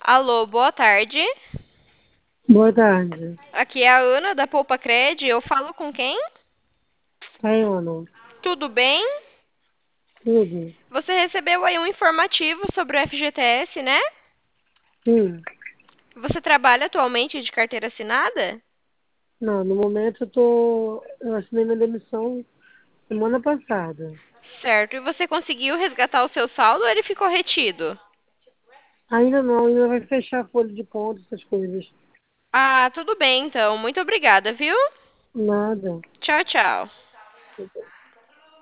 Alô, boa tarde. Boa tarde. Aqui é a Ana da Poupa Cred. Eu falo com quem? Tayana, Tudo bem? tudo? Você recebeu aí um informativo sobre o FGTS, né? Sim. Você trabalha atualmente de carteira assinada? Não, no momento eu assinei minha demissão semana passada. Certo. E você conseguiu resgatar o seu saldo ou ele ficou retido? Ainda não, ainda vai fechar a folha de conta, essas coisas. Ah, tudo bem então. Muito obrigada, viu? Nada. Tchau, tchau.